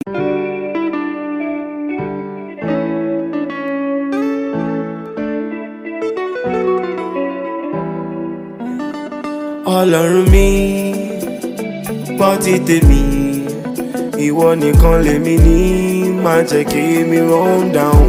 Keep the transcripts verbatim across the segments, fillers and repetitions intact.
Ọlọ́run mi, gbọ́ ti tèmi, ìwọ nìkan lèmi ní, má jẹ́ kí mi run down.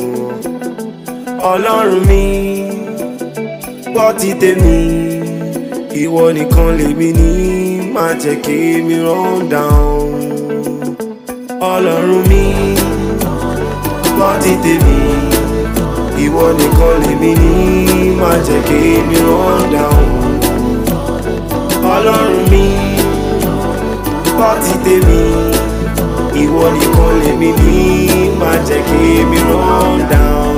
Ọlọ́run mi, gbọ́ ti tèmi, ìwọ nìkan lèmi ní, má jẹ́ kí mi run down. Ọlọ́run mi, gbọ́ ti tèmi, ìwọ nìkan lèmi ní, má jẹ́ kí mi run down. Ọlọ́run mi, gbọ́ ti tèmi, ìwọ nìkan lèmi ní, má jẹ́ kí mi run down.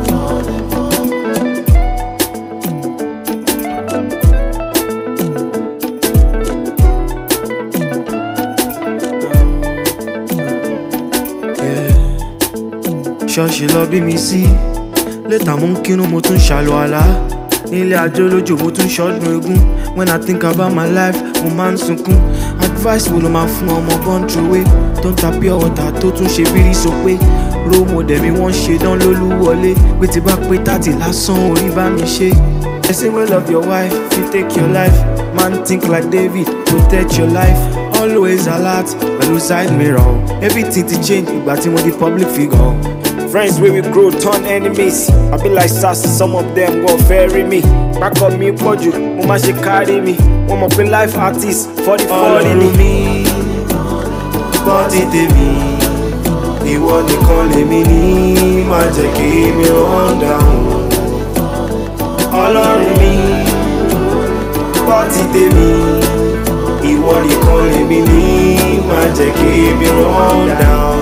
Ṣọ́ọ̀ṣì lọ bí mi sí, létà mo ń kírun mo tún ṣàlọ́ àlá, nílé àjò lójó mo tún ṣọdún egún. When I think about my life, mo máa ń sunkún. Advice wo ló máa fún ọmọ gone through way, tó ń ta pure water tó tún ṣe bírí so pé role model mi wọ́n ṣe dán lólúwọlé, pé tí bá pé tàtí lásán orí bá mi ṣe. Person wey love your wife fit take your life, man think like David, protect your life. Always alert pẹ̀lú side mirror, everything ti change ìgbà tí mo di public figure. Friends wey we grow turn enemies, I be like sassy, some of them go ferry me. Back up me pọ̀jù, mo má ṣe carry me, wọ́n mọ̀ pé life artist forty forty ni. Ọlọ́run mi, gbọ́ ti tèmi, ìwọ nìkan lèmi ní, má jẹ́ kí mi run down. Ọlọ́run mi, gbọ́ ti tèmi, ìwọ nìkan lèmi ní, má jẹ́ kí mi run down.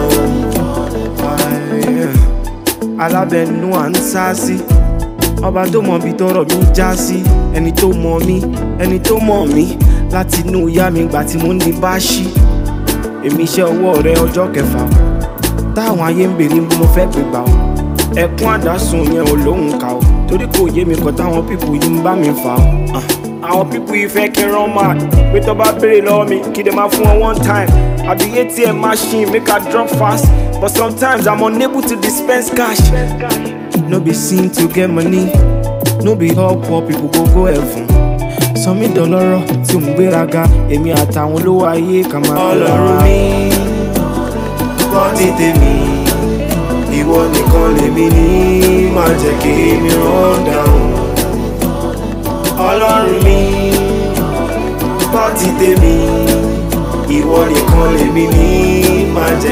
Alábẹ̀nú à ń sá sí, ọba tó mọ̀ bí tọrọ mi já sí, ẹni tó mọ̀ mí, ẹni tó mọ̀ mí, láti inú ìyá mi gbà tí mo ń di bá ṣí. Èmi iṣẹ́ ọwọ́ rẹ ọjọ́ kẹfà, táwọn ayé ń bèrè bí mo fẹ́ gbé gbà ó. Ẹkún àdásùn yẹn ò lóhùn ká o, torí kò yé mi kan táwọn pípù yìí ń bá mi fà ó. Àwọn pípù yìí fẹ́ kí n rán mad, pé tó bá béèrè lọ́wọ́ mi kí dẹ̀ máa fún wọn one time. Àbí A T M machine make I drop fast, but sometimes I'm unable to dispense cash. No be sin to get money, no be all poor people go go heaven. Sọ mí dọlọ́rọ̀ tí mo gbéraga, èmi àtàwọn olówó ayé kà máa. Ọlọ́run mi, gbọ́ ti tèmi, ìwọ nìkan lèmi ní, má jẹ́ kí mi run down. Ọlọ́run mi, gbọ́ ti tèmi, ìwọ nìkan lèmi ní, má jẹ́